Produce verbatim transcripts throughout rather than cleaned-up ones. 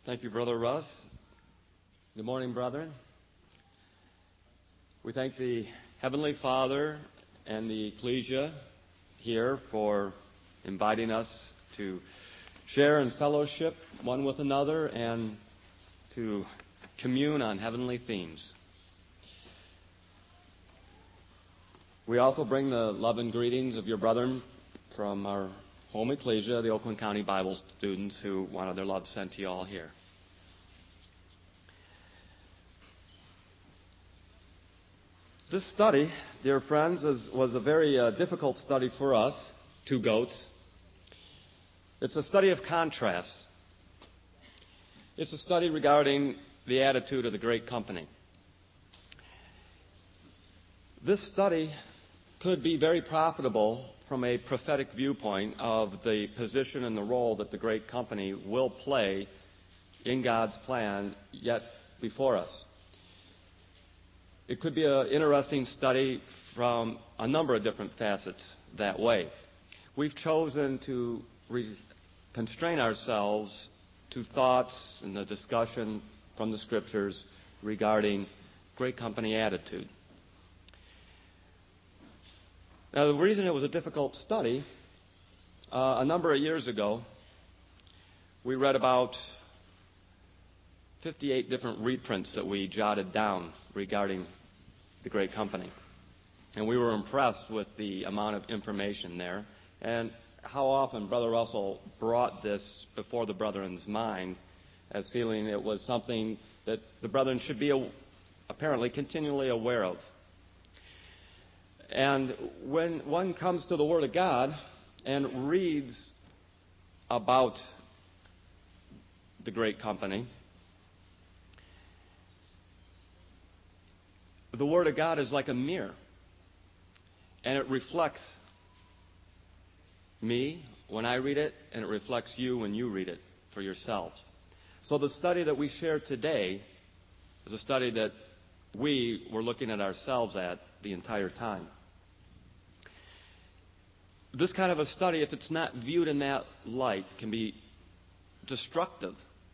Thank you, Brother Russ. Good morning, brethren. We thank the Heavenly Father and the Ecclesia here for inviting us to share in fellowship one with another and to commune on heavenly themes. We also bring the love and greetings of your brethren from our home ecclesia, the Oakland County Bible students who wanted their love sent to you all here. This study, dear friends, is, was a very uh, difficult study for us, two goats. It's a study of contrast. It's a study regarding the attitude of the great company. This study could be very profitable from a prophetic viewpoint of the position and the role that the great company will play in God's plan yet before us. It could be an interesting study from a number of different facets that way. We've chosen to re- constrain ourselves to thoughts and the discussion from the Scriptures regarding great company attitude. Now, the reason it was a difficult study, uh, a number of years ago, we read about fifty-eight different reprints that we jotted down regarding the great company. And we were impressed with the amount of information there and how often Brother Russell brought this before the brethren's mind as feeling it was something that the brethren should be apparently continually aware of. And when one comes to the Word of God and reads about the great company, the Word of God is like a mirror, and it reflects me when I read it, and it reflects you when you read it for yourselves. So the study that we share today is a study that we were looking at ourselves at the entire time. This kind of a study, if it's not viewed in that light, can be destructive.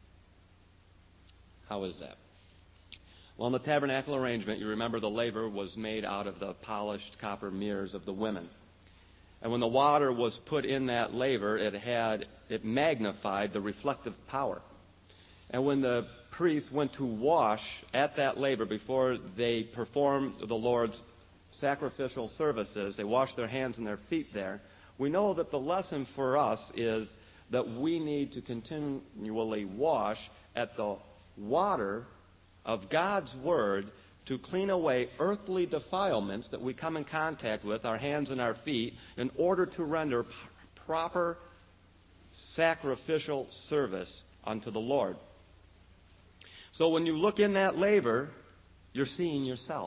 How is that? Well, in the tabernacle arrangement, you remember the laver was made out of the polished copper mirrors of the women. And when the water was put in that laver, it had it magnified the reflective power. And when the priests went to wash at that laver before they performed the Lord's sacrificial services, they washed their hands and their feet there. We know that the lesson for us is that we need to continually wash at the water of God's Word to clean away earthly defilements that we come in contact with, our hands and our feet, in order to render p- proper sacrificial service unto the Lord. So when you look in that laver, you're seeing yourself.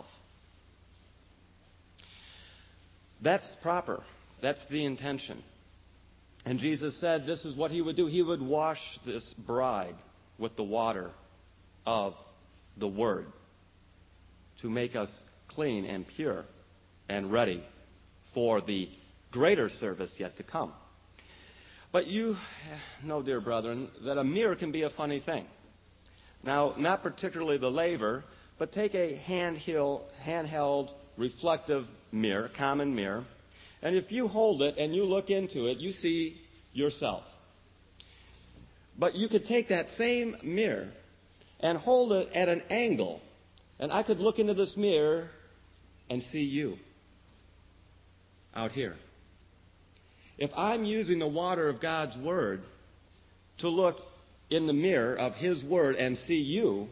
That's proper. That's the intention. And Jesus said this is what He would do. He would wash this bride with the water of the Word to make us clean and pure and ready for the greater service yet to come. But you know, dear brethren, that a mirror can be a funny thing. Now, not particularly the laver, but take a handheld, handheld reflective mirror, common mirror, and if you hold it and you look into it, you see yourself. But you could take that same mirror and hold it at an angle, and I could look into this mirror and see you out here. If I'm using the water of God's Word to look in the mirror of His Word and see you,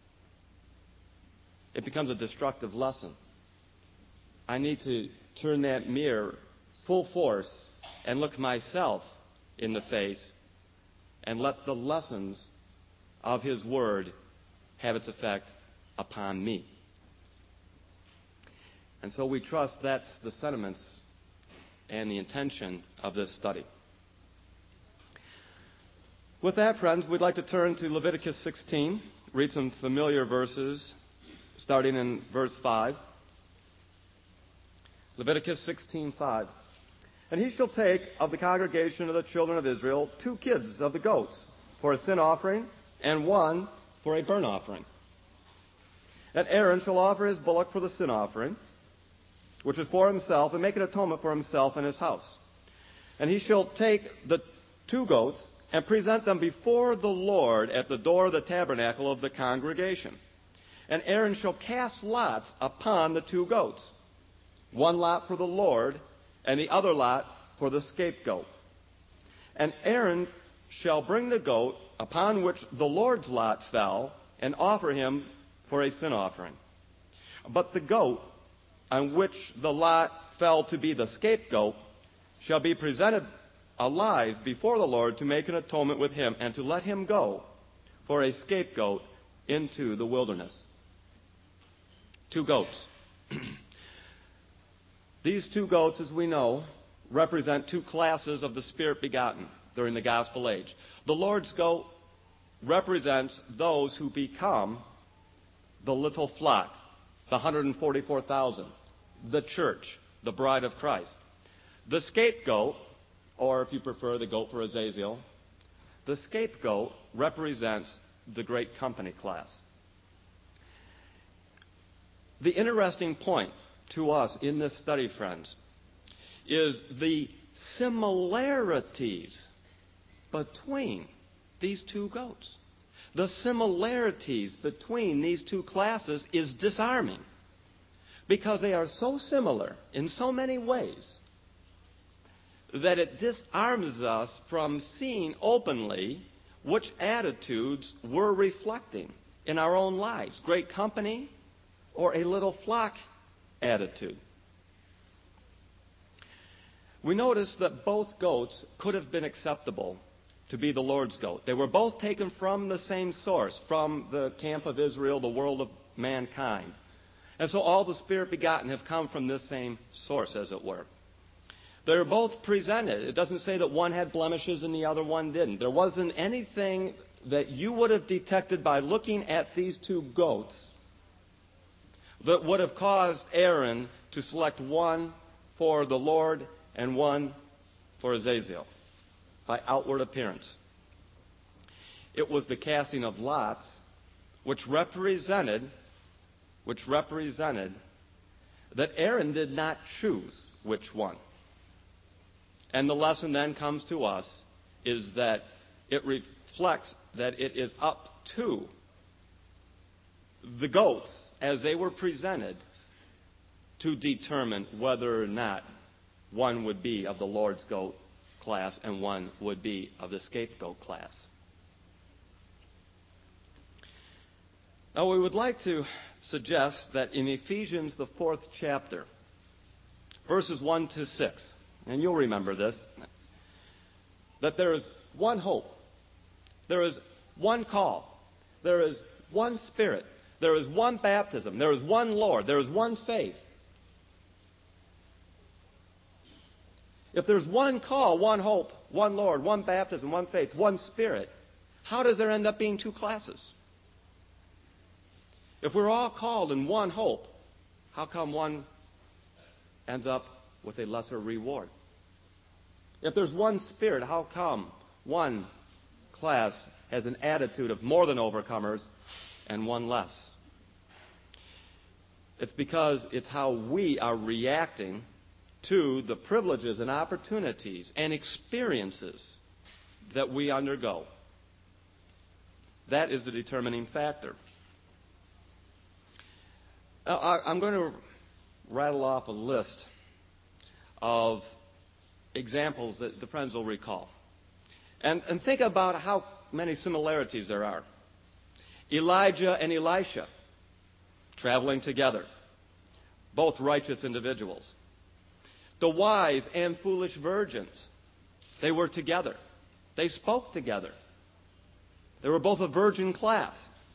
it becomes a destructive lesson. I need to turn that mirror full force and look myself in the face and let the lessons of His Word have its effect upon me. And so we trust that's the sentiments and the intention of this study. With that, friends, we'd like to turn to Leviticus sixteen, read some familiar verses, starting in verse five. Leviticus sixteen five. And he shall take of the congregation of the children of Israel two kids of the goats for a sin offering, and one for a burnt offering. And Aaron shall offer his bullock for the sin offering, which is for himself, and make an atonement for himself and his house. And he shall take the two goats and present them before the Lord at the door of the tabernacle of the congregation. And Aaron shall cast lots upon the two goats, one lot for the Lord, and the other lot for the scapegoat. And Aaron shall bring the goat upon which the Lord's lot fell, and offer him for a sin offering. But the goat on which the lot fell to be the scapegoat shall be presented alive before the Lord to make an atonement with him, and to let him go for a scapegoat into the wilderness. Two goats. These two goats, as we know, represent two classes of the Spirit begotten during the gospel age. The Lord's goat represents those who become the little flock, the one hundred forty-four thousand, the church, the bride of Christ. The scapegoat, or if you prefer, the goat for Azazel, the scapegoat represents the great company class. The interesting point to us in this study, friends, is the similarities between these two goats. The similarities between these two classes is disarming, because they are so similar in so many ways that it disarms us from seeing openly which attitudes we're reflecting in our own lives, great company or a little flock attitude. We notice that both goats could have been acceptable to be the Lord's goat. They were both taken from the same source, from the camp of Israel, the world of mankind. And so all the Spirit begotten have come from this same source, as it were. They were both presented. It doesn't say that one had blemishes and the other one didn't. There wasn't anything that you would have detected by looking at these two goats that would have caused Aaron to select one for the Lord and one for Azazel by outward appearance. It was the casting of lots which represented which represented that Aaron did not choose which one. And the lesson then comes to us is that it reflects that it is up to the goats, as they were presented, to determine whether or not one would be of the Lord's goat class and one would be of the scapegoat class. Now, we would like to suggest that in Ephesians, the fourth chapter, verses one to six, and you'll remember this, that there is one hope, there is one call, there is one Spirit, there is one baptism, there is one Lord, there is one faith. If there's one call, one hope, one Lord, one baptism, one faith, one Spirit, how does there end up being two classes? If we're all called in one hope, how come one ends up with a lesser reward? If there's one Spirit, how come one class has an attitude of more than overcomers and one less? It's because it's how we are reacting to the privileges and opportunities and experiences that we undergo. That is the determining factor. Now, I'm going to rattle off a list of examples that the friends will recall. And, and think about how many similarities there are. Elijah and Elisha traveling together, both righteous individuals. The wise and foolish virgins, they were together. They spoke together. They were both a virgin class.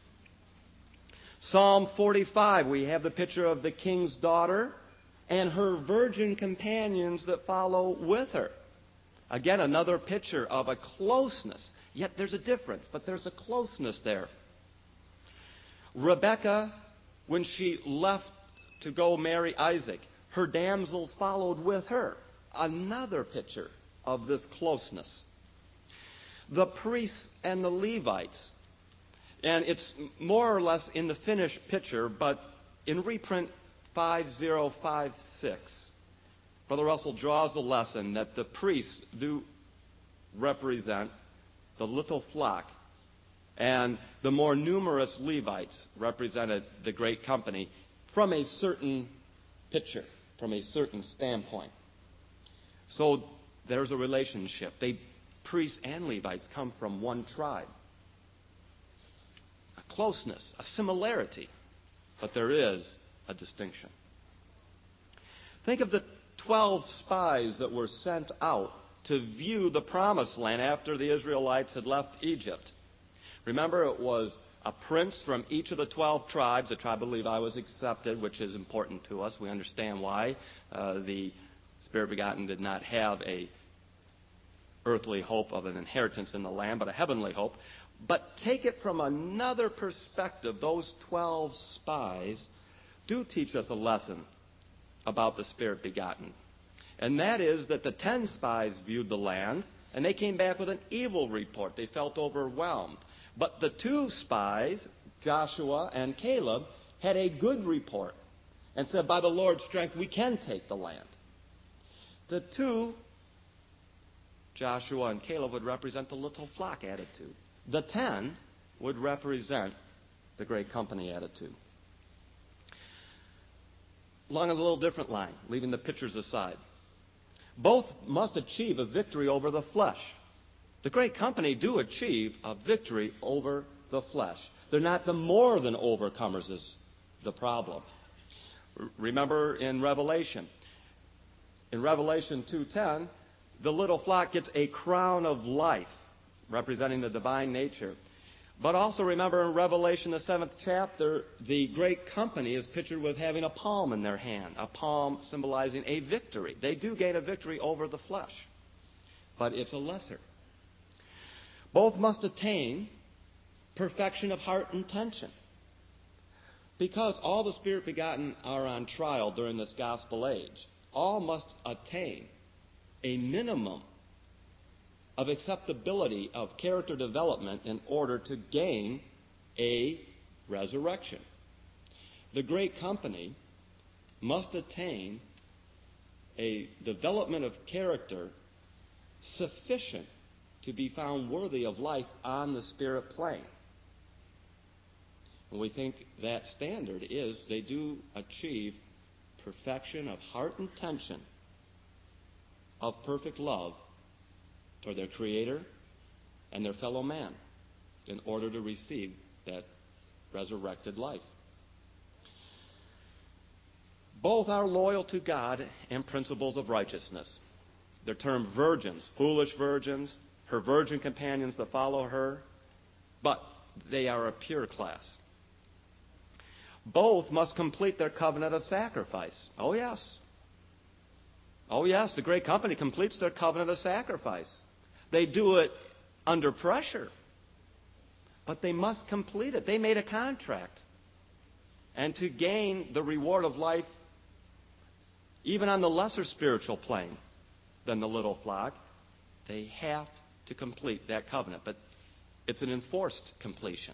Psalm forty-five, we have the picture of the king's daughter and her virgin companions that follow with her. Again, another picture of a closeness. Yet there's a difference, but there's a closeness there. Rebekah, when she left to go marry Isaac, her damsels followed with her. Another picture of this closeness. The priests and the Levites And it's more or less in the finished picture, but in reprint five oh five six, Brother Russell draws the lesson that the priests do represent the little flock, and the more numerous Levites represented the great company from a certain picture, from a certain standpoint. So there's a relationship. They, priests and Levites, come from one tribe. A closeness, a similarity, but there is a distinction. Think of the twelve spies that were sent out to view the promised land after the Israelites had left Egypt. Remember, it was a prince from each of the twelve tribes. The tribe of Levi was accepted, which is important to us. We understand why uh, the Spirit begotten did not have a earthly hope of an inheritance in the land, but a heavenly hope. But take it from another perspective. Those twelve spies do teach us a lesson about the Spirit begotten. And that is that the ten spies viewed the land, and they came back with an evil report. They felt overwhelmed. But the two spies, Joshua and Caleb, had a good report and said, by the Lord's strength, we can take the land. The two, Joshua and Caleb, would represent the little flock attitude. The ten would represent the great company attitude. Along a little different line, leaving the pictures aside. Both must achieve a victory over the flesh. The great company do achieve a victory over the flesh. They're not the more than overcomers is the problem. R- remember in Revelation. In Revelation two ten, the little flock gets a crown of life, representing the divine nature. But also remember in Revelation, the seventh chapter, the great company is pictured with having a palm in their hand, a palm symbolizing a victory. They do gain a victory over the flesh, but it's a lesser. Both must attain perfection of heart and intention. Because all the Spirit begotten are on trial during this gospel age, all must attain a minimum of acceptability of character development in order to gain a resurrection. The great company must attain a development of character sufficient to be found worthy of life on the spirit plane. And we think that standard is they do achieve perfection of heart and intention of perfect love toward their Creator and their fellow man in order to receive that resurrected life. Both are loyal to God and principles of righteousness. They're termed virgins, foolish virgins, her virgin companions that follow her, but they are a pure class. Both must complete their covenant of sacrifice. Oh, yes. Oh, yes, the great company completes their covenant of sacrifice. They do it under pressure, but they must complete it. They made a contract. And to gain the reward of life, even on the lesser spiritual plane than the little flock, they have to complete that covenant. But it's an enforced completion.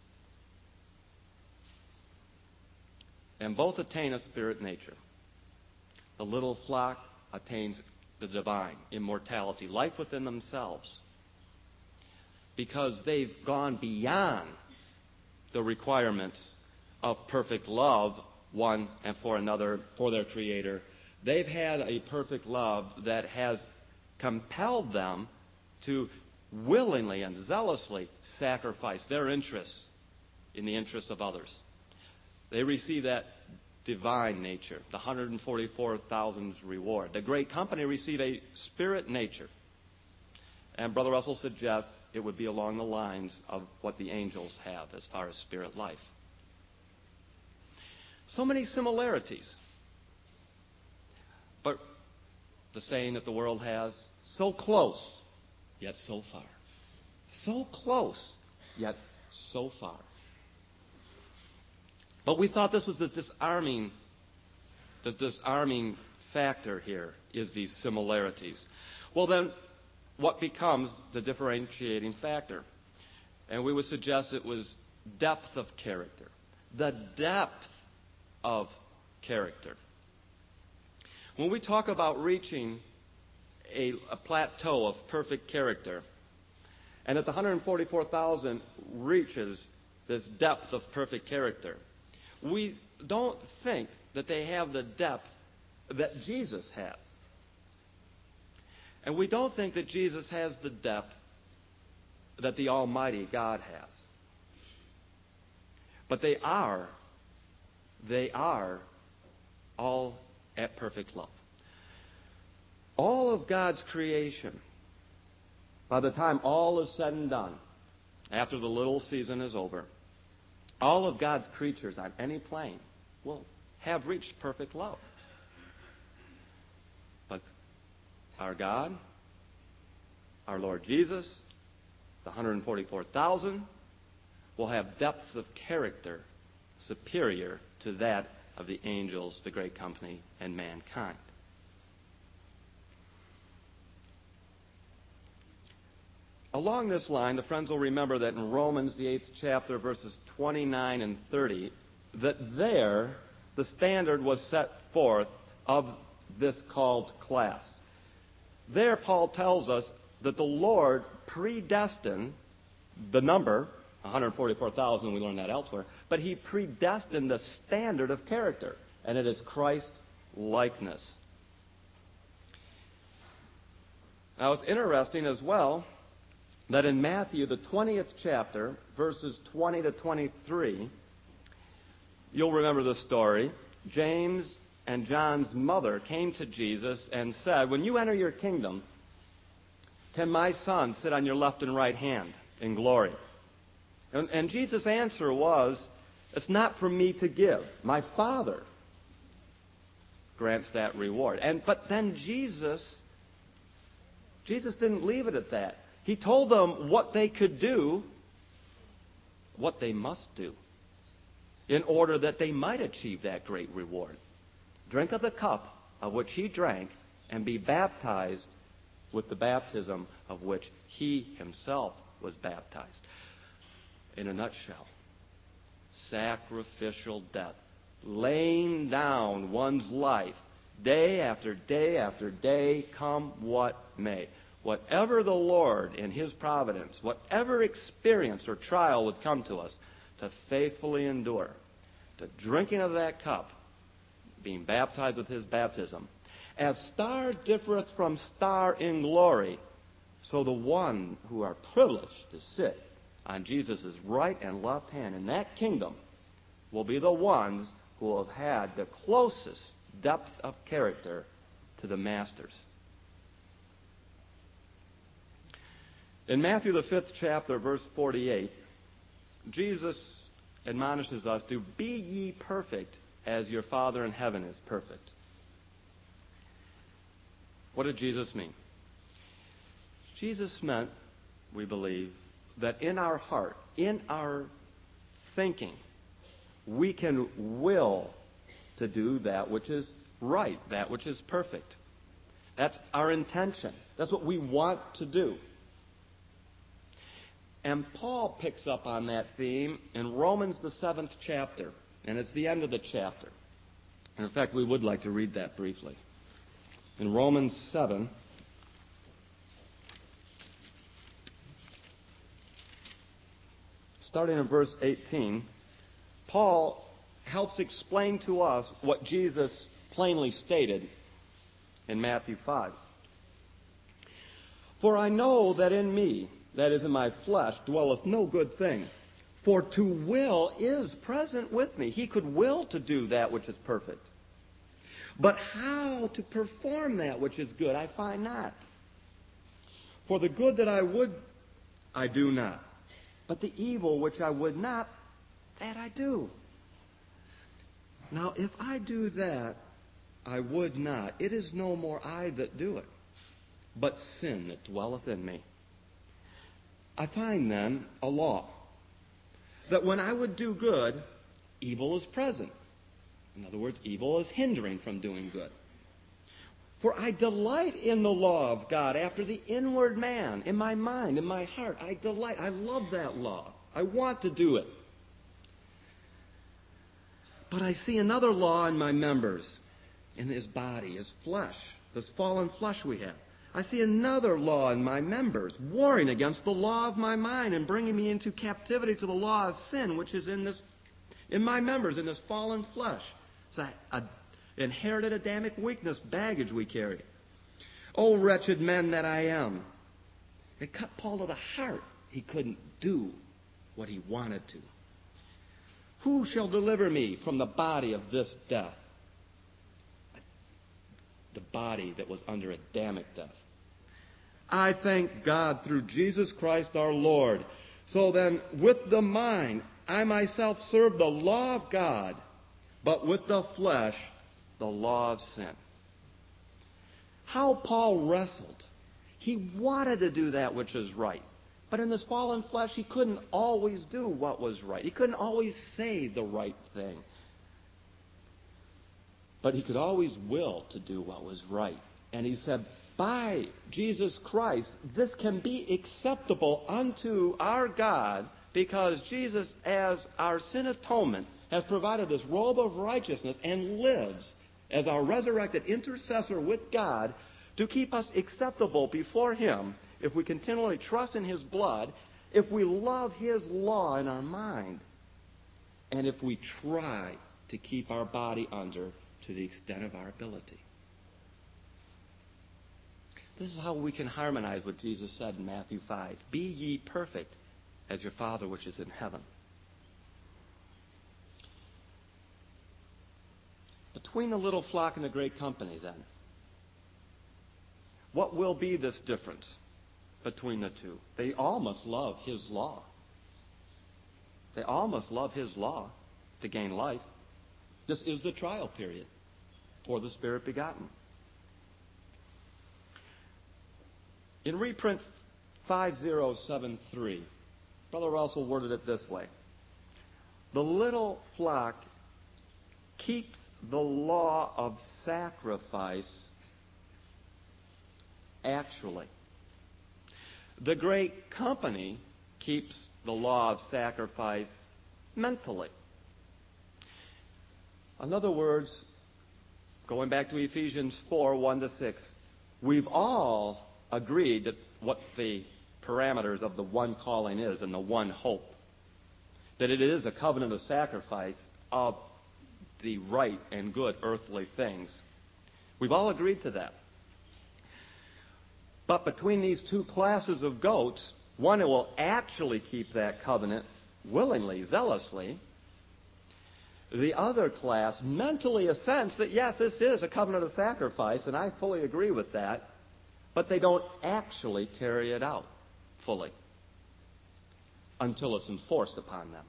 And both attain a spirit nature. The little flock attains the divine, immortality, life within themselves. Because they've gone beyond the requirements of perfect love, one and for another, for their Creator. They've had a perfect love that has compelled them to willingly and zealously sacrifice their interests in the interests of others. They receive that divine nature, the one hundred forty-four thousand's reward. The great company receive a spirit nature. And Brother Russell suggests it would be along the lines of what the angels have as far as spirit life. So many similarities. But the saying that the world has, so close, yet so far. So close, yet so far. But we thought this was the disarming, the disarming factor here is these similarities. Well then, what becomes the differentiating factor? And we would suggest it was depth of character. The depth of character. When we talk about reaching a, a plateau of perfect character, and that the one hundred forty-four thousand reaches this depth of perfect character, we don't think that they have the depth that Jesus has. And we don't think that Jesus has the depth that the Almighty God has. But they are, they are all at perfect love. All of God's creation, by the time all is said and done, after the little season is over, all of God's creatures on any plane will have reached perfect love. But our God, our Lord Jesus, the one hundred forty-four thousand, will have depths of character superior to that of the angels, the great company, and mankind. Along this line, the friends will remember that in Romans, the eighth chapter, verses twenty-nine and thirty, that there the standard was set forth of this called class. There, Paul tells us that the Lord predestined the number, one hundred forty-four thousand, we learn that elsewhere, but he predestined the standard of character, and it is Christ-likeness. Now, it's interesting as well that in Matthew, the twentieth chapter, verses twenty to twenty-three, you'll remember the story. James and John's mother came to Jesus and said, "When you enter your kingdom, can my son sit on your left and right hand in glory?" And, and Jesus' answer was, "It's not for me to give. My Father grants that reward." And but then Jesus, Jesus didn't leave it at that. He told them what they could do, what they must do, in order that they might achieve that great reward. Drink of the cup of which he drank and be baptized with the baptism of which he himself was baptized. In a nutshell, sacrificial death, laying down one's life day after day after day, come what may. Whatever the Lord in his providence, whatever experience or trial would come to us, to faithfully endure, to drinking of that cup, being baptized with his baptism. As star differeth from star in glory, so the one who are privileged to sit on Jesus' right and left hand in that kingdom will be the ones who will have had the closest depth of character to the masters. In Matthew, the fifth chapter, verse forty-eight, Jesus admonishes us to be ye perfect as your Father in heaven is perfect. What did Jesus mean? Jesus meant, we believe, that in our heart, in our thinking, we can will to do that which is right, that which is perfect. That's our intention. That's what we want to do. And Paul picks up on that theme in Romans, the seventh chapter, and it's the end of the chapter. And in fact, we would like to read that briefly. In Romans seven, starting in verse eighteen, Paul helps explain to us what Jesus plainly stated in Matthew five. "For I know that in me, that is in my flesh, dwelleth no good thing. For to will is present with me." He could will to do that which is perfect. "But how to perform that which is good I find not. For the good that I would, I do not. But the evil which I would not, that I do. Now if I do that I would not, it is no more I that do it, but sin that dwelleth in me. I find then a law, that when I would do good, evil is present." In other words, evil is hindering from doing good. "For I delight in the law of God after the inward man," in my mind, in my heart. I delight. I love that law. I want to do it. But I see another law in my members, in his body, his flesh, this fallen flesh we have. I see another law in my members, warring against the law of my mind and bringing me into captivity to the law of sin, which is in this, in my members, in this fallen flesh. It's a, a inherited Adamic weakness baggage we carry. O wretched man that I am. It cut Paul to the heart. He couldn't do what he wanted to. Who shall deliver me from the body of this death? The body that was under Adamic death. I thank God through Jesus Christ our Lord. So then, with the mind, I myself serve the law of God, but with the flesh, the law of sin. How Paul wrestled. He wanted to do that which is right. But in this fallen flesh, he couldn't always do what was right. He couldn't always say the right thing. But he could always will to do what was right. And he said, by Jesus Christ, this can be acceptable unto our God, because Jesus, as our sin atonement, has provided this robe of righteousness and lives as our resurrected intercessor with God to keep us acceptable before Him if we continually trust in His blood, if we love His law in our mind, and if we try to keep our body under to the extent of our ability. This is how we can harmonize what Jesus said in Matthew five. Be ye perfect as your Father which is in heaven. Between the little flock and the great company, then, what will be this difference between the two? They all must love His law. They all must love His law to gain life. This is the trial period for the Spirit begotten. In reprint five zero seven three, Brother Russell worded it this way. The little flock keeps the law of sacrifice actually. The great company keeps the law of sacrifice mentally. In other words, going back to Ephesians four, one to six, we've all agreed that what the parameters of the one calling is and the one hope. That it is a covenant of sacrifice of the right and good earthly things. We've all agreed to that. But between these two classes of goats, one who will actually keep that covenant willingly, zealously. The other class mentally assents that, yes, this is a covenant of sacrifice, and I fully agree with that, but they don't actually carry it out fully until it's enforced upon them.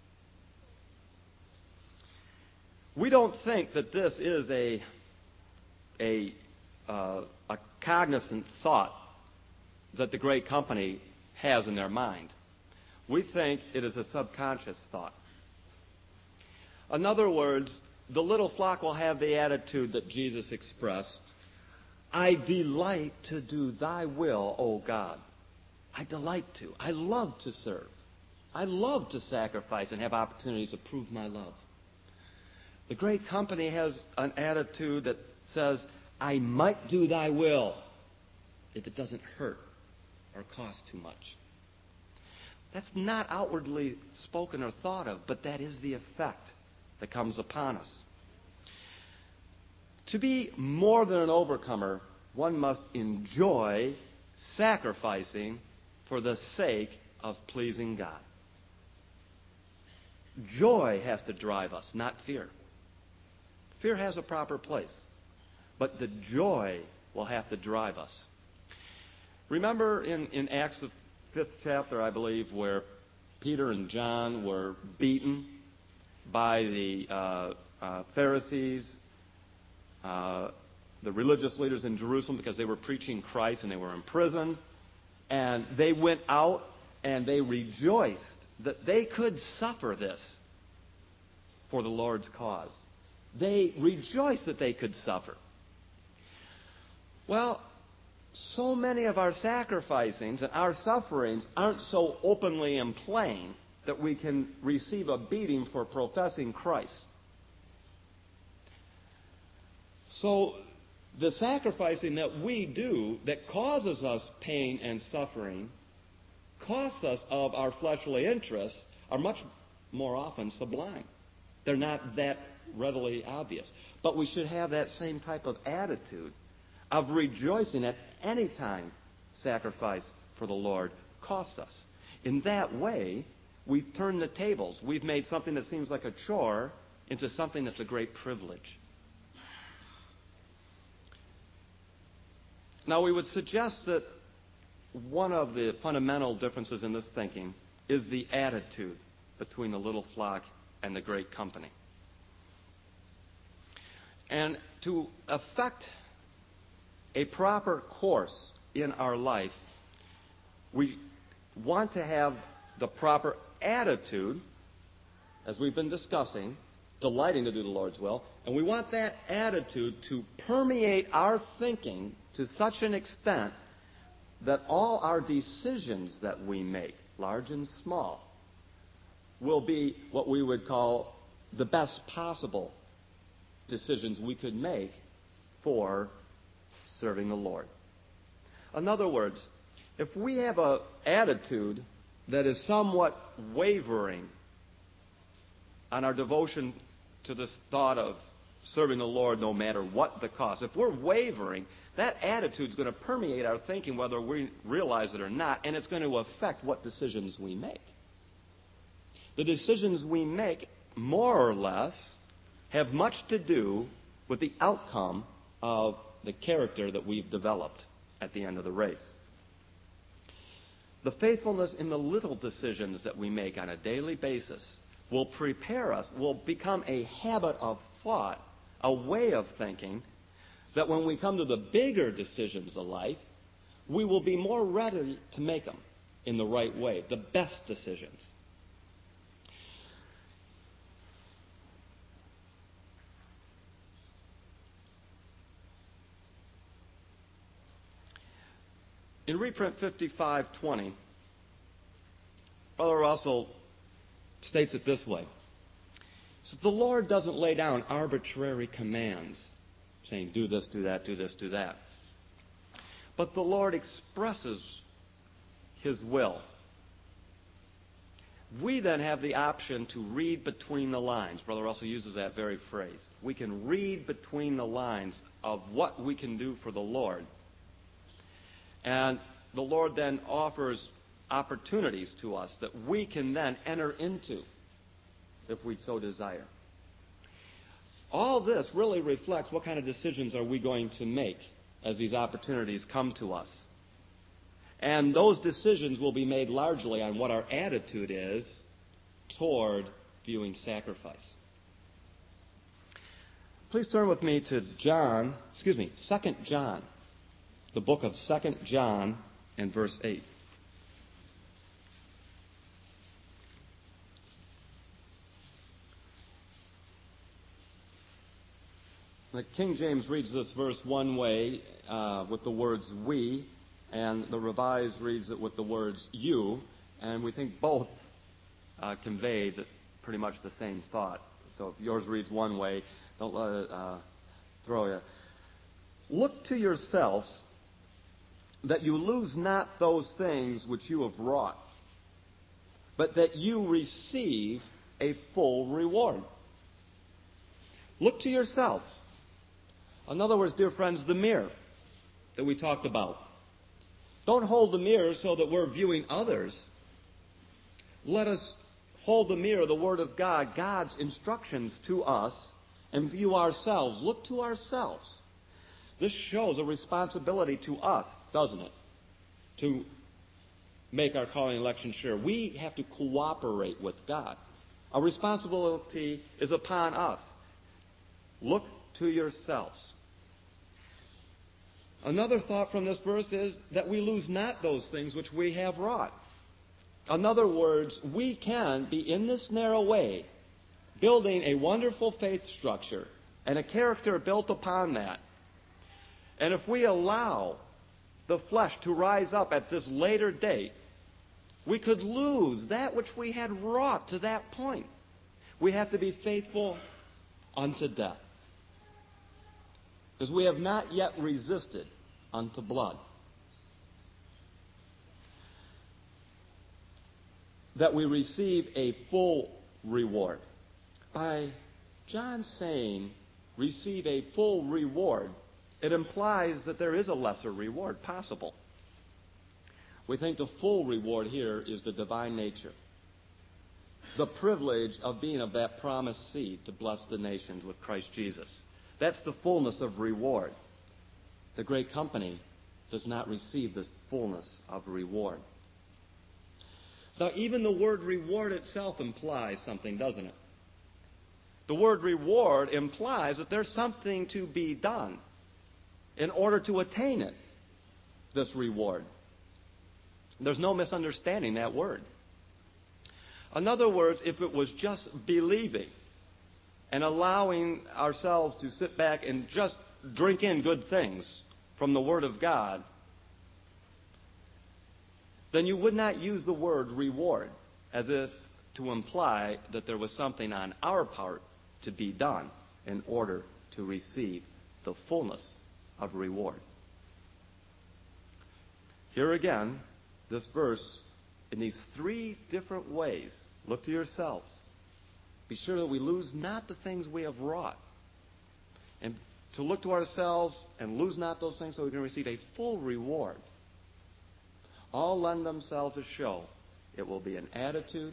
We don't think that this is a, a, uh, a cognizant thought that the great company has in their mind. We think it is a subconscious thought. In other words, the little flock will have the attitude that Jesus expressed, I delight to do thy will, O God. I delight to. I love to serve. I love to sacrifice and have opportunities to prove my love. The great company has an attitude that says, I might do thy will if it doesn't hurt or cost too much. That's not outwardly spoken or thought of, but that is the effect that comes upon us. To be more than an overcomer, one must enjoy sacrificing for the sake of pleasing God. Joy has to drive us, not fear. Fear has a proper place, but the joy will have to drive us. Remember in, in Acts, the fifth chapter, I believe, where Peter and John were beaten by the uh, uh, Pharisees, uh, the religious leaders in Jerusalem, because they were preaching Christ and they were in prison. And they went out and they rejoiced that they could suffer this for the Lord's cause. They rejoiced that they could suffer. Well, so many of our sacrificings and our sufferings aren't so openly and plain that we can receive a beating for professing Christ. So the sacrificing that we do that causes us pain and suffering, costs us of our fleshly interests, are much more often sublime. They're not that readily obvious. But we should have that same type of attitude of rejoicing at any time sacrifice for the Lord costs us. In that way, we've turned the tables. We've made something that seems like a chore into something that's a great privilege. Now, we would suggest that one of the fundamental differences in this thinking is the attitude between the little flock and the great company. And to effect a proper course in our life, we want to have the proper attitude, as we've been discussing, delighting to do the Lord's will, and we want that attitude to permeate our thinking to such an extent that all our decisions that we make, large and small, will be what we would call the best possible decisions we could make for serving the Lord. In other words, if we have an attitude that is somewhat wavering on our devotion to this thought of serving the Lord no matter what the cost, if we're wavering, that attitude is going to permeate our thinking whether we realize it or not, and it's going to affect what decisions we make. The decisions we make, more or less, have much to do with the outcome of the character that we've developed at the end of the race. The faithfulness in the little decisions that we make on a daily basis will prepare us, will become a habit of thought, a way of thinking, that when we come to the bigger decisions of life, we will be more ready to make them in the right way, the best decisions. In reprint fifty-five twenty, Brother Russell states it this way. He says, the Lord doesn't lay down arbitrary commands, saying, do this, do that, do this, do that. But the Lord expresses His will. We then have the option to read between the lines. Brother Russell uses that very phrase. We can read between the lines of what we can do for the Lord. And the Lord then offers opportunities to us that we can then enter into if we so desire. All this really reflects what kind of decisions are we going to make as these opportunities come to us. And those decisions will be made largely on what our attitude is toward viewing sacrifice. Please turn with me to John, excuse me, Second John, the book of Second John and verse eight. The King James reads this verse one way uh, with the words we, and the Revised reads it with the words you, and we think both uh, convey the, pretty much the same thought. So if yours reads one way, don't let it uh, throw you. Look to yourselves that you lose not those things which you have wrought, but that you receive a full reward. Look to yourselves. In other words, dear friends, the mirror that we talked about. Don't hold the mirror so that we're viewing others. Let us hold the mirror, the Word of God, God's instructions to us, and view ourselves. Look to ourselves. This shows a responsibility to us, doesn't it? To make our calling and election sure. We have to cooperate with God. Our responsibility is upon us. Look to yourselves. Another thought from this verse is that we lose not those things which we have wrought. In other words, we can be in this narrow way, building a wonderful faith structure and a character built upon that. And if we allow the flesh to rise up at this later date, we could lose that which we had wrought to that point. We have to be faithful unto death. Because we have not yet resisted unto blood. That we receive a full reward. By John saying, receive a full reward, it implies that there is a lesser reward possible. We think the full reward here is the divine nature. The privilege of being of that promised seed to bless the nations with Christ Jesus. That's the fullness of reward. The great company does not receive this fullness of reward. Now, even the word reward itself implies something, doesn't it? The word reward implies that there's something to be done in order to attain it, this reward. There's no misunderstanding that word. In other words, if it was just believing and allowing ourselves to sit back and just drink in good things from the Word of God, then you would not use the word reward as if to imply that there was something on our part to be done in order to receive the fullness of reward. Here again, this verse, in these three different ways, look to yourselves. Be sure that we lose not the things we have wrought. And to look to ourselves and lose not those things so we can receive a full reward. All lend themselves to show it will be an attitude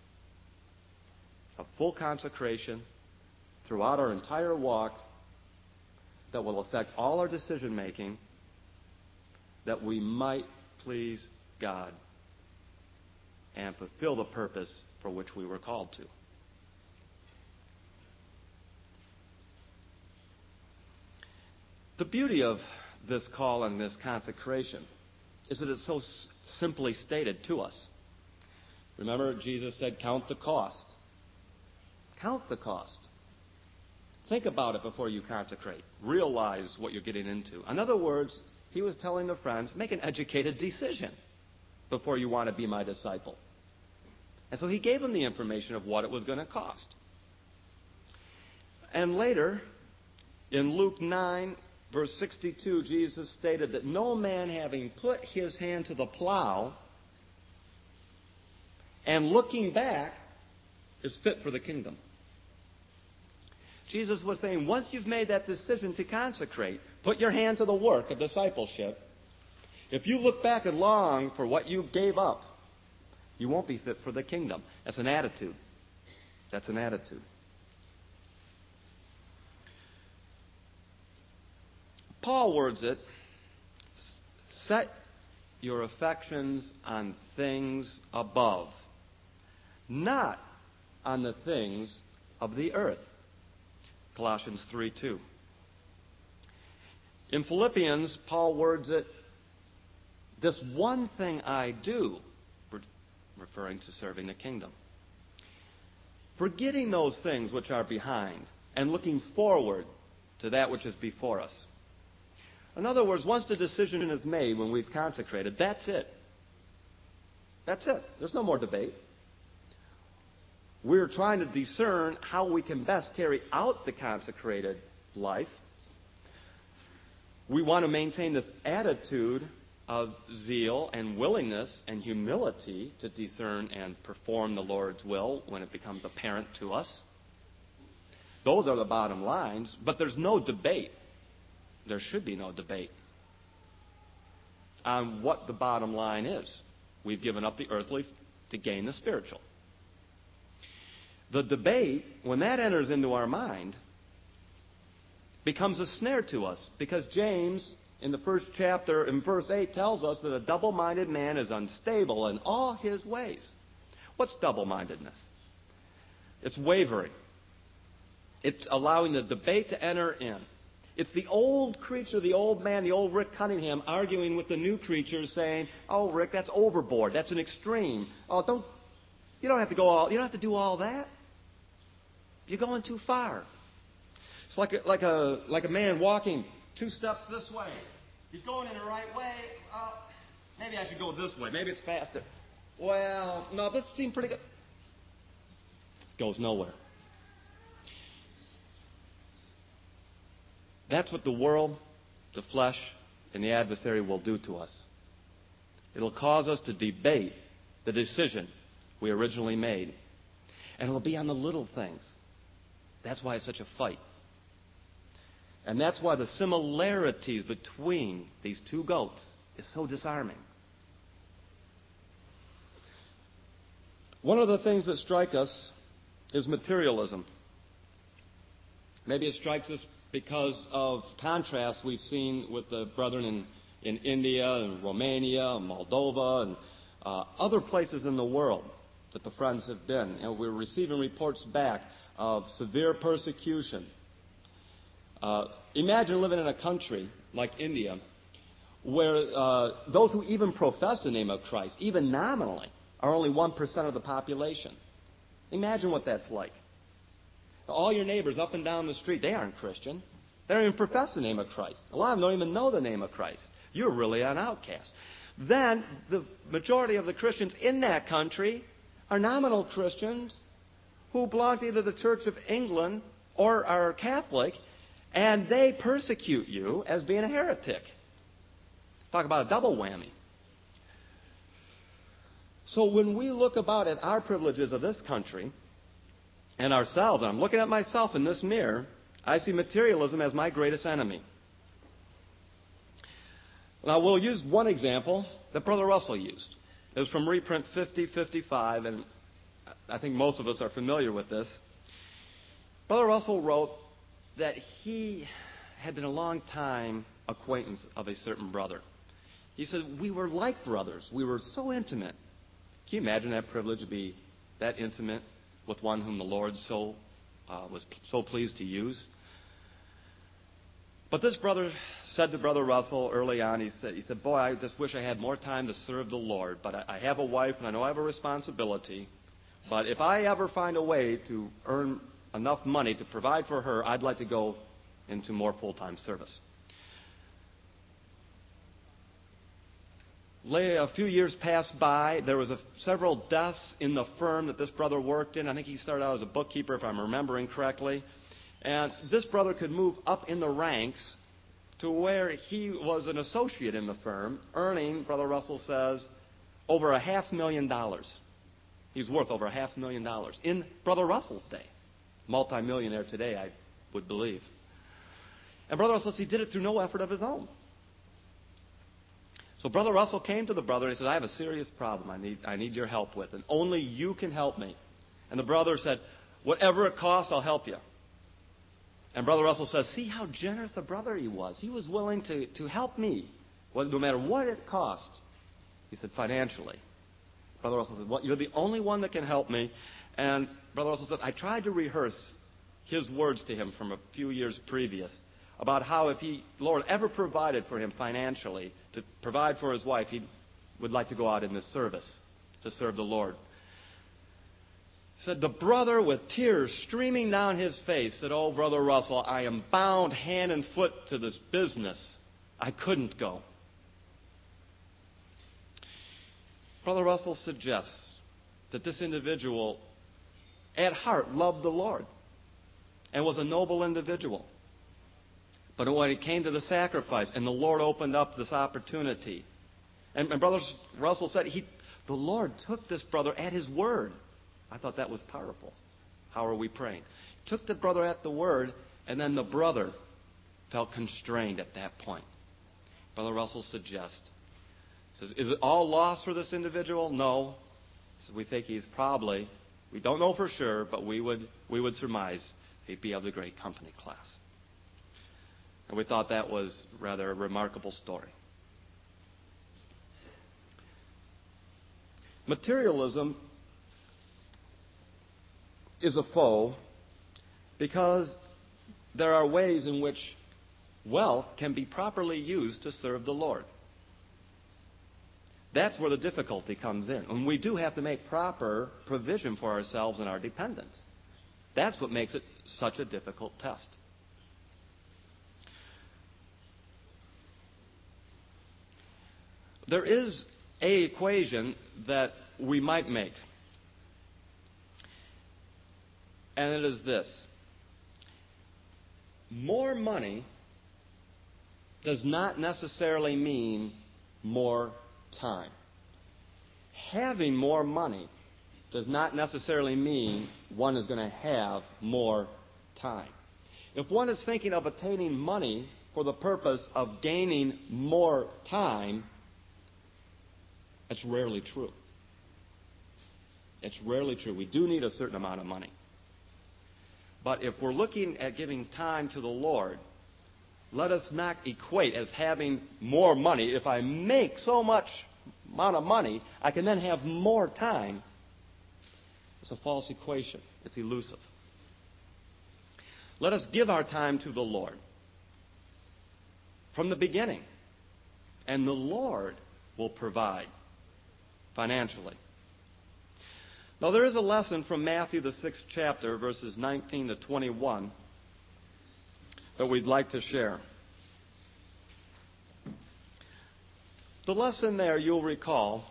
of full consecration throughout our entire walk that will affect all our decision making, that we might please God and fulfill the purpose for which we were called to. The beauty of this call and this consecration is that it's so s- simply stated to us. Remember, Jesus said, count the cost. Count the cost. Think about it before you consecrate. Realize what you're getting into. In other words, he was telling the friends, make an educated decision before you want to be my disciple. And so he gave them the information of what it was going to cost. And later, in Luke nine, verse sixty-two, Jesus stated that no man having put his hand to the plow and looking back is fit for the kingdom. Jesus was saying, once you've made that decision to consecrate, put your hand to the work of discipleship. If you look back and long for what you gave up, you won't be fit for the kingdom. That's an attitude. That's an attitude. Paul words it, set your affections on things above, not on the things of the earth. Colossians three two. In Philippians, Paul words it, this one thing I do, referring to serving the kingdom. Forgetting those things which are behind and looking forward to that which is before us. In other words, once the decision is made when we've consecrated, that's it. That's it. There's no more debate. We're trying to discern how we can best carry out the consecrated life. We want to maintain this attitude of zeal and willingness and humility to discern and perform the Lord's will when it becomes apparent to us. Those are the bottom lines, but there's no debate. There should be no debate on what the bottom line is. We've given up the earthly to gain the spiritual. The debate, when that enters into our mind, becomes a snare to us, because James, in the first chapter, in verse eight, tells us that a double-minded man is unstable in all his ways. What's double-mindedness? It's wavering. It's allowing the debate to enter in. It's the old creature, the old man, the old Rick Cunningham, arguing with the new creature, saying, "Oh, Rick, that's overboard. That's an extreme. Oh, don't you don't have to go all you don't have to do all that. You're going too far." It's like a, like a like a man walking two steps this way. He's going in the right way. Uh, maybe I should go this way. Maybe it's faster. Well, no, this seems pretty good. Goes nowhere. That's what the world, the flesh, and the adversary will do to us. It'll cause us to debate the decision we originally made. And it'll be on the little things. That's why it's such a fight. And that's why the similarities between these two goats is so disarming. One of the things that strike us is materialism. Maybe it strikes us because of contrast we've seen with the brethren in, in India and Romania and Moldova and uh, other places in the world that the friends have been. You know, we're receiving reports back of severe persecution. Uh, imagine living in a country like India where uh, those who even profess the name of Christ, even nominally, are only one percent of the population. Imagine what that's like. All your neighbors up and down the street, they aren't Christian. They don't even profess the name of Christ. A lot of them don't even know the name of Christ. You're really an outcast. Then the majority of the Christians in that country are nominal Christians who belong to either the Church of England or are Catholic, and they persecute you as being a heretic. Talk about a double whammy. So when we look about at our privileges of this country and ourselves, and I'm looking at myself in this mirror, I see materialism as my greatest enemy. Now, we'll use one example that Brother Russell used. It was from reprint fifty fifty-five, and I think most of us are familiar with this. Brother Russell wrote that he had been a long time acquaintance of a certain brother. He said, we were like brothers. We were so intimate. Can you imagine that privilege to be that intimate with one whom the Lord so uh, was so pleased to use? But this brother said to Brother Russell early on, he said, he said, boy, I just wish I had more time to serve the Lord. But I, I have a wife, and I know I have a responsibility. But if I ever find a way to earn enough money to provide for her, I'd like to go into more full-time service. A few years passed by. There was a, several deaths in the firm that this brother worked in. I think he started out as a bookkeeper, if I'm remembering correctly. And this brother could move up in the ranks to where he was an associate in the firm, earning, Brother Russell says, over a half million dollars. He's worth over a half million dollars in Brother Russell's day. Multi-millionaire today, I would believe. And Brother Russell says he did it through no effort of his own. So Brother Russell came to the brother and he said, I have a serious problem I need, I need your help with, and only you can help me. And the brother said, whatever it costs, I'll help you. And Brother Russell says, see how generous a brother he was. He was willing to, to help me, no matter what it cost. He said, financially. Brother Russell said, well, you're the only one that can help me. And Brother Russell said, I tried to rehearse his words to him from a few years previous about how if he, Lord, ever provided for him financially to provide for his wife, he would like to go out in this service to serve the Lord. Said the brother with tears streaming down his face said, oh, Brother Russell, I am bound hand and foot to this business. I couldn't go. Brother Russell suggests that this individual at heart loved the Lord and was a noble individual. But when it came to the sacrifice and the Lord opened up this opportunity, and, and Brother Russell said he, the Lord took this brother at his word. I thought that was powerful. How are we praying? Took the brother at the word, and then the brother felt constrained at that point. Brother Russell suggests, says, is it all lost for this individual? No. So we think he's probably, we don't know for sure, but we would we would surmise he'd be of the great company class. And we thought that was rather a remarkable story. Materialism is a foe because there are ways in which wealth can be properly used to serve the Lord. That's where the difficulty comes in. And we do have to make proper provision for ourselves and our dependents. That's what makes it such a difficult test. There is an equation that we might make. And it is this. More money does not necessarily mean more time. Having more money does not necessarily mean one is going to have more time. If one is thinking of attaining money for the purpose of gaining more time, that's rarely true. It's rarely true. We do need a certain amount of money. But if we're looking at giving time to the Lord, let us not equate as having more money. If I make so much amount of money, I can then have more time. It's a false equation. It's elusive. Let us give our time to the Lord from the beginning, and the Lord will provide financially. Now, there is a lesson from Matthew, the sixth chapter, verses nineteen to twenty-one, that we'd like to share. The lesson there, you'll recall,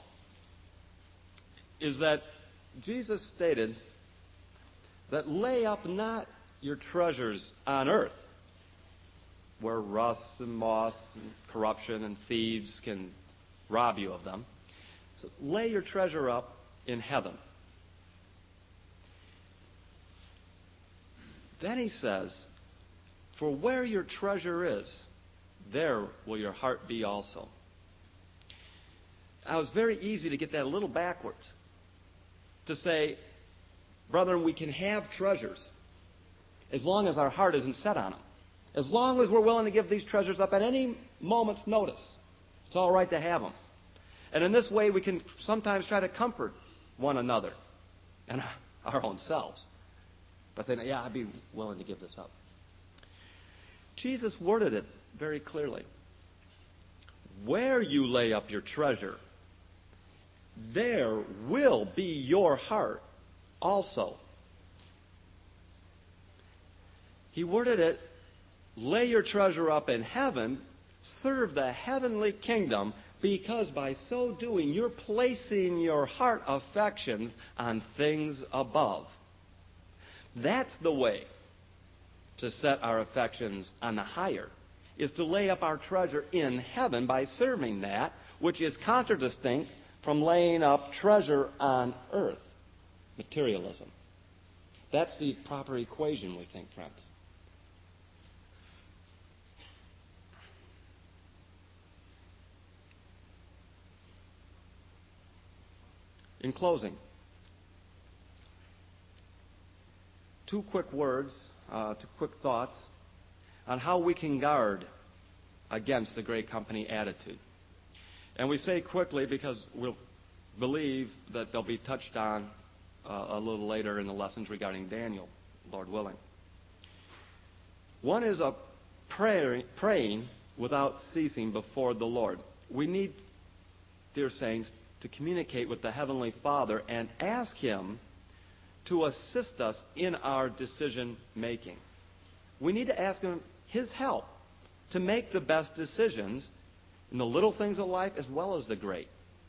is that Jesus stated that lay up not your treasures on earth, where rust and moss and corruption and thieves can rob you of them. So lay your treasure up in heaven. Then he says, for where your treasure is, there will your heart be also. Now, it's very easy to get that a little backwards. To say, brethren, we can have treasures as long as our heart isn't set on them. As long as we're willing to give these treasures up at any moment's notice, it's all right to have them. And in this way, we can sometimes try to comfort one another and our own selves by saying, yeah, I'd be willing to give this up. Jesus worded it very clearly. Where you lay up your treasure, there will be your heart also. He worded it, lay your treasure up in heaven, serve the heavenly kingdom, because by so doing, you're placing your heart affections on things above. That's the way to set our affections on the higher, is to lay up our treasure in heaven by serving that, which is contradistinct from laying up treasure on earth, materialism. That's the proper equation, we think, friends. In closing, two quick words, uh, two quick thoughts on how we can guard against the great company attitude. And we say quickly because we'll believe that they'll be touched on uh, a little later in the lessons regarding Daniel, Lord willing. One is a prayer, praying without ceasing before the Lord. We need, dear saints, to communicate with the Heavenly Father and ask Him to assist us in our decision making. We need to ask Him His help to make the best decisions in the little things of life as well as the great.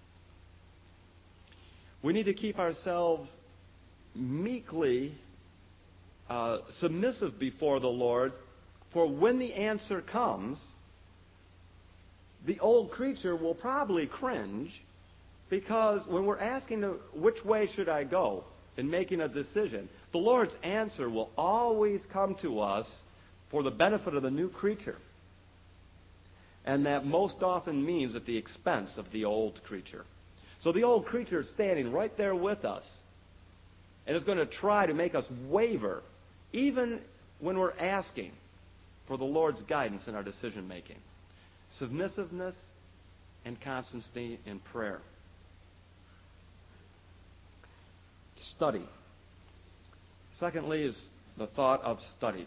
We need to keep ourselves meekly uh, submissive before the Lord, for when the answer comes, the old creature will probably cringe, because when we're asking the, which way should I go in making a decision, the Lord's answer will always come to us for the benefit of the new creature. And that most often means at the expense of the old creature. So the old creature is standing right there with us and is going to try to make us waver, even when we're asking for the Lord's guidance in our decision making. Submissiveness and constancy in prayer. Study. Secondly is the thought of study.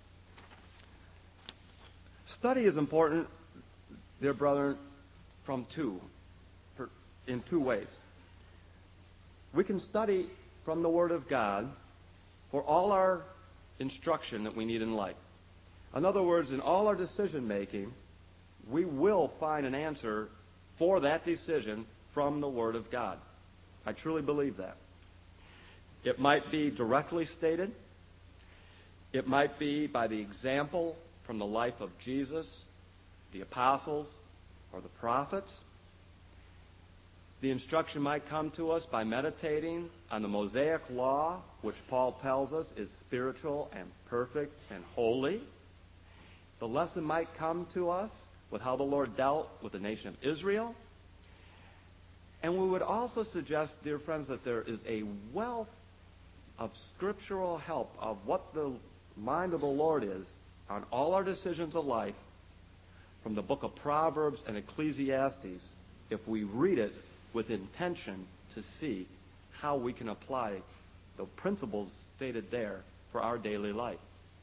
Study is important, dear brethren, from two, for, in two ways. We can study from the Word of God for all our instruction that we need in life. In other words, in all our decision making, we will find an answer for that decision from the Word of God. I truly believe that. It might be directly stated. It might be by the example from the life of Jesus. the apostles or the prophets. The instruction might come to us by meditating on the Mosaic law, which Paul tells us is spiritual and perfect and holy. The lesson might come to us with how the Lord dealt with the nation of Israel. And we would also suggest, dear friends, that there is a wealth of scriptural help of what the mind of the Lord is on all our decisions of life from the book of Proverbs and Ecclesiastes if we read it with intention to see how we can apply the principles stated there for our daily life.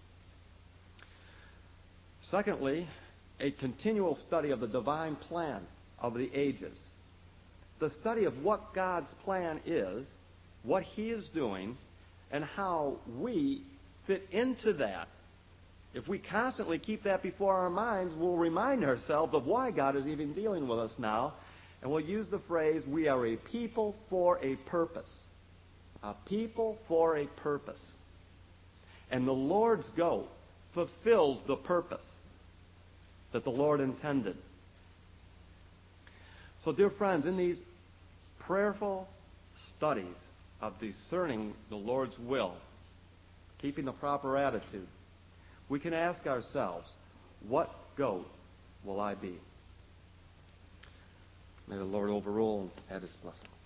Secondly, a continual study of the divine plan of the ages. The study of what God's plan is, what He is doing, and how we fit into that. If we constantly keep that before our minds, we'll remind ourselves of why God is even dealing with us now. And we'll use the phrase, we are a people for a purpose. A people for a purpose. And the Lord's go fulfills the purpose that the Lord intended. So, dear friends, in these prayerful studies of discerning the Lord's will, keeping the proper attitude, we can ask ourselves, what goat will I be? May the Lord overrule and add His blessing.